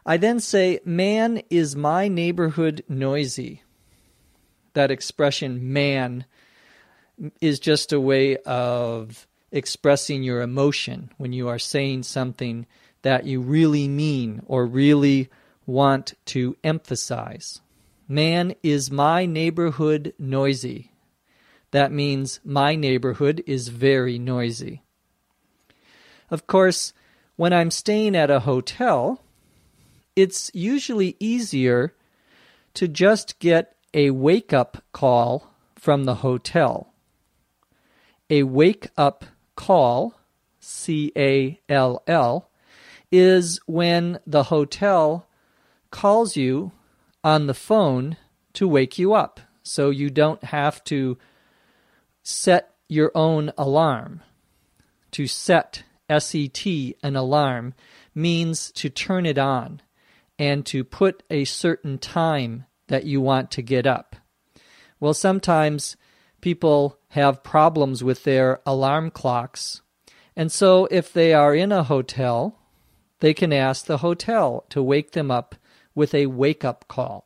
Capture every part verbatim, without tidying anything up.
I then say, man, is my neighborhood noisy? That expression, man, is just a way of expressing your emotion when you are saying something that you really mean or really want to emphasize. Man, is my neighborhood noisy? That means my neighborhood is very noisy. Of course, when I'm staying at a hotel, it's usually easier to just get a wake-up call from the hotel. A wake-up call, C A L L, is when the hotel calls you on the phone to wake you up, so you don't have to set your own alarm. To set, S E T, an alarm, means to turn it on and to put a certain time that you want to get up. Well, sometimes people have problems with their alarm clocks, and so if they are in a hotel, they can ask the hotel to wake them up with a wake-up call.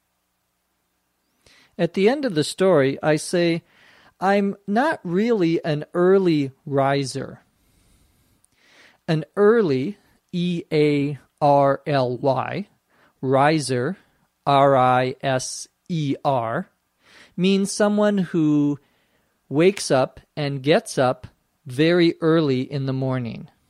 At the end of the story, I say, I'm not really an early riser. An early, E A R L Y, riser, R I S E R, means someone who wakes up and gets up very early in the morning.